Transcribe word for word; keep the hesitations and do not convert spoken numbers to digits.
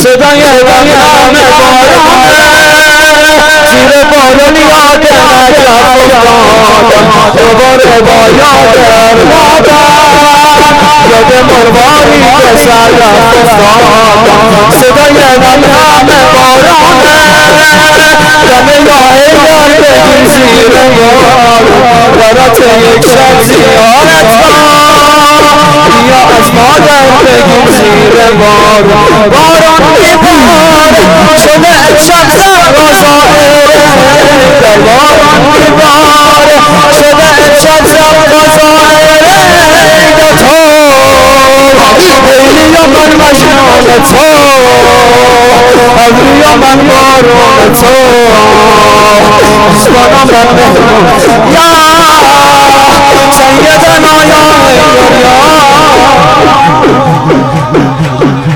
صدای نغمه بارانه زیر بارون یاد نجف افتادم دوباره با یاد مادر یاد مرواری که سر رفت افتادم صدای نغمه بارانه دم یاهی یار بگیر زیر بارون برات یک شب زیارت بیا از مادر بگیر زیر بارون باران میباره شده امشب زرازائره در باران میباره شده امشب زرازائره ایده تو خیلی یا من مجنون تو ابری یا من بارون تو اسمانا من مهرون یا سیدنا یا یا